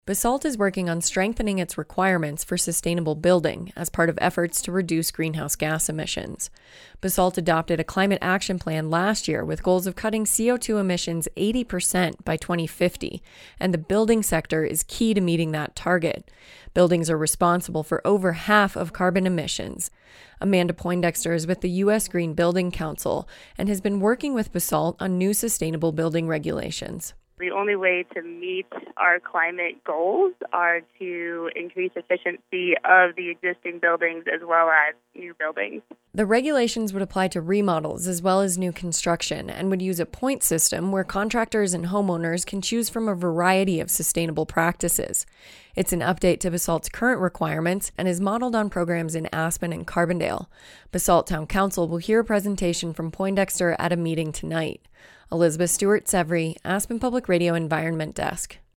Basalt is working on strengthening its requirements for sustainable building as part of efforts to reduce greenhouse gas emissions. Basalt adopted a climate action plan last year with goals of cutting CO2 emissions 80% by 2050, and the building sector is key to meeting that target. Buildings are responsible for over half of carbon emissions. Amanda Poindexter is with the U.S. Green Building Council and has been working with Basalt on new sustainable building regulations. The only way to meet our climate goals are to increase efficiency of the existing buildings as well as new buildings. The regulations would apply to remodels as well as new construction and would use a point system where contractors and homeowners can choose from a variety of sustainable practices. It's an update to Basalt's current requirements and is modeled on programs in Aspen and Carbondale. Basalt Town Council will hear a presentation from Poindexter at a meeting tonight. Elizabeth Stewart-Severy, Aspen Public Radio Environment Desk.